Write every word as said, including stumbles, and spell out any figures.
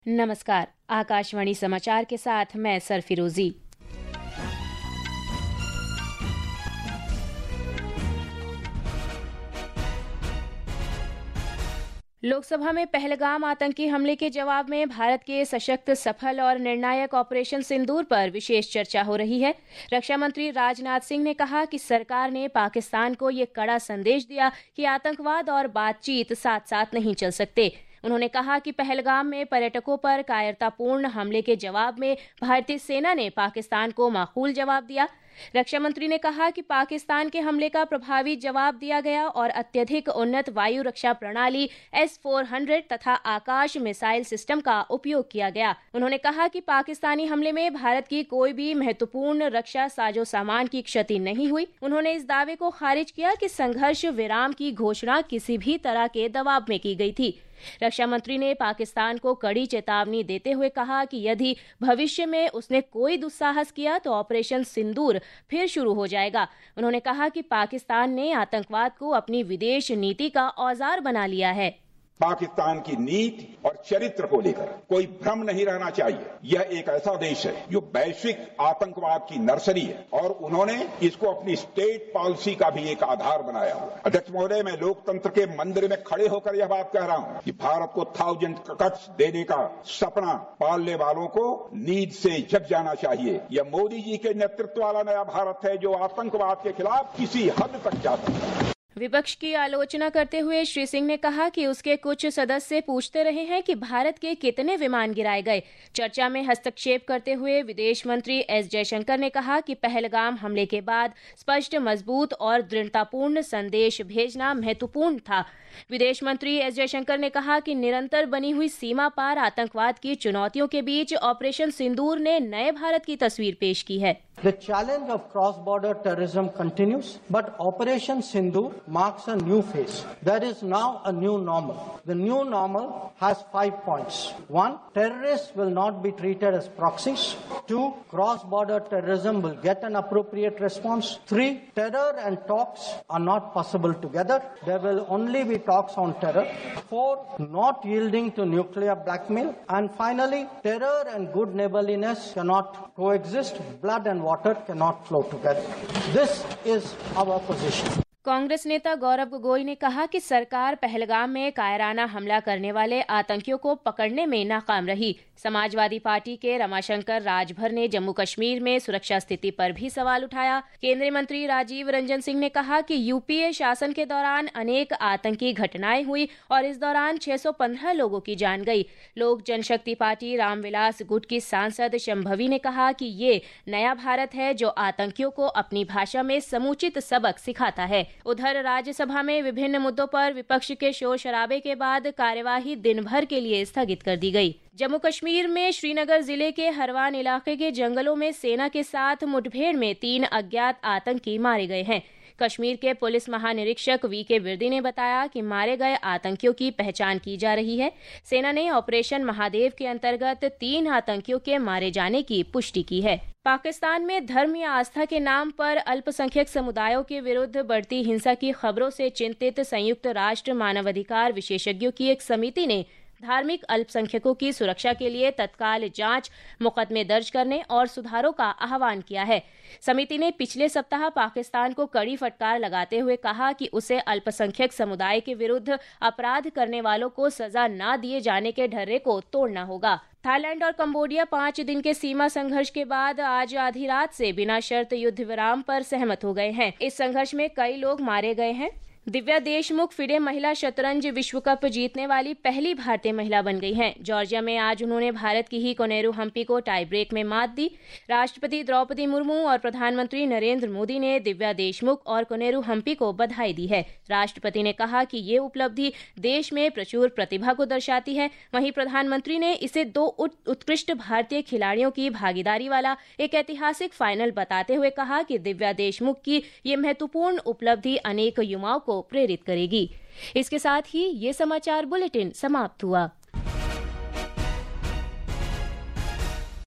नमस्कार, आकाशवाणी समाचार के साथ मैं सरफिरोजी। लोकसभा में पहलगाम आतंकी हमले के जवाब में भारत के सशक्त, सफल और निर्णायक ऑपरेशन सिंदूर पर विशेष चर्चा हो रही है। रक्षा मंत्री राजनाथ सिंह ने कहा कि सरकार ने पाकिस्तान को ये कड़ा संदेश दिया कि आतंकवाद और बातचीत साथ साथ नहीं चल सकते। उन्होंने कहा कि पहलगाम में पर्यटकों पर कायरतापूर्ण हमले के जवाब में भारतीय सेना ने पाकिस्तान को माकूल जवाब दिया। रक्षा मंत्री ने कहा कि पाकिस्तान के हमले का प्रभावी जवाब दिया गया और अत्यधिक उन्नत वायु रक्षा प्रणाली एस फोर हंड्रेड तथा आकाश मिसाइल सिस्टम का उपयोग किया गया। उन्होंने कहा कि पाकिस्तानी हमले में भारत की कोई भी महत्वपूर्ण रक्षा साजो सामान की क्षति नहीं हुई। उन्होंने इस दावे को खारिज किया कि संघर्ष विराम की घोषणा किसी भी तरह के दबाव में की गई थी। रक्षा मंत्री ने पाकिस्तान को कड़ी चेतावनी देते हुए कहा कि यदि भविष्य में उसने कोई दुस्साहस किया तो ऑपरेशन सिंदूर फिर शुरू हो जाएगा। उन्होंने कहा कि पाकिस्तान ने आतंकवाद को अपनी विदेश नीति का औजार बना लिया है। पाकिस्तान की नीति और चरित्र को लेकर कोई भ्रम नहीं रहना चाहिए। यह एक ऐसा देश है जो वैश्विक आतंकवाद की नर्सरी है और उन्होंने इसको अपनी स्टेट पॉलिसी का भी एक आधार बनाया हुआ है। अध्यक्ष महोदय, मैं लोकतंत्र के मंदिर में खड़े होकर यह बात कह रहा हूं कि भारत को थाउजेंड कट्स देने का सपना पालने वालों को नींद से जग जाना चाहिए। यह मोदी जी के नेतृत्व वाला नया भारत है जो आतंकवाद के खिलाफ किसी हद तक जा सकता है। विपक्ष की आलोचना करते हुए श्री सिंह ने कहा कि उसके कुछ सदस्य पूछते रहे हैं कि भारत के कितने विमान गिराए गए। चर्चा में हस्तक्षेप करते हुए विदेश मंत्री एस जयशंकर ने कहा कि पहलगाम हमले के बाद स्पष्ट, मजबूत और दृढ़तापूर्ण संदेश भेजना महत्वपूर्ण था। विदेश मंत्री एस जयशंकर ने कहा कि निरंतर बनी हुई सीमा पार आतंकवाद की चुनौतियों के बीच ऑपरेशन सिंदूर ने नए भारत की तस्वीर पेश की है। The challenge of cross-border terrorism continues, but Operation Sindoor marks a new phase. There is now a new normal. The new normal has five points. One, terrorists will not be treated as proxies. Two, cross-border terrorism will get an appropriate response. Three, terror and talks are not possible together. There will only be talks on terror. Four, not yielding to nuclear blackmail. And finally, terror and good neighborliness cannot coexist. Blood and water cannot flow together. This is our position. Congress नेता गौरव गोगोई ने कहा कि सरकार पहलगाम में कायराना हमला करने वाले आतंकियों को पकड़ने में नाकाम रही। समाजवादी पार्टी के रमाशंकर राजभर ने जम्मू कश्मीर में सुरक्षा स्थिति पर भी सवाल उठाया। केंद्रीय मंत्री राजीव रंजन सिंह ने कहा कि यूपीए शासन के दौरान अनेक आतंकी घटनाएं हुई और इस दौरान छह सौ पंद्रह लोगों की जान गई। लोक जनशक्ति पार्टी रामविलास गुट की सांसद शंभवी ने कहा कि ये नया भारत है जो आतंकियों को अपनी भाषा में समुचित सबक सिखाता है। उधर राज्यसभा में विभिन्न मुद्दों पर विपक्ष के शोर शराबे के बाद कार्यवाही दिन भर के लिए स्थगित कर दी गई। जम्मू कश्मीर में श्रीनगर जिले के हरवान इलाके के जंगलों में सेना के साथ मुठभेड़ में तीन अज्ञात आतंकी मारे गए हैं। कश्मीर के पुलिस महानिरीक्षक वी के विर्दी ने बताया कि मारे गए आतंकियों की पहचान की जा रही है। सेना ने ऑपरेशन महादेव के अंतर्गत तीन आतंकियों के मारे जाने की पुष्टि की है। पाकिस्तान में धर्म या आस्था के नाम पर अल्पसंख्यक समुदायों के विरुद्ध बढ़ती हिंसा की खबरों से चिंतित संयुक्त राष्ट्र मानवाधिकार विशेषज्ञों की एक समिति ने धार्मिक अल्पसंख्यकों की सुरक्षा के लिए तत्काल जांच, मुकदमे दर्ज करने और सुधारों का आह्वान किया है। समिति ने पिछले सप्ताह पाकिस्तान को कड़ी फटकार लगाते हुए कहा कि उसे अल्पसंख्यक समुदाय के विरुद्ध अपराध करने वालों को सजा न दिए जाने के ढर्रे को तोड़ना होगा। थाईलैंड और कंबोडिया पांच दिन के सीमा संघर्ष के बाद आज आधी रात से बिना शर्त युद्ध विराम पर सहमत हो गए हैं। इस संघर्ष में कई लोग मारे गए हैं। दिव्या देशमुख फिडे महिला शतरंज विश्व कप जीतने वाली पहली भारतीय महिला बन गई हैं। जॉर्जिया में आज उन्होंने भारत की ही कोनेरू हम्पी को टाई ब्रेक में मात दी। राष्ट्रपति द्रौपदी मुर्मू और प्रधानमंत्री नरेंद्र मोदी ने दिव्या देशमुख और कोनेरू हम्पी को बधाई दी है। राष्ट्रपति ने कहा कि ये उपलब्धि देश में प्रचुर प्रतिभा को दर्शाती है। वहीं प्रधानमंत्री ने इसे दो उत्कृष्ट भारतीय खिलाड़ियों की भागीदारी वाला एक ऐतिहासिक फाइनल बताते हुए कहा कि दिव्या देशमुख की ये महत्वपूर्ण उपलब्धि अनेक युवाओं को प्रेरित करेगी। इसके साथ ही ये समाचार बुलेटिन समाप्त हुआ।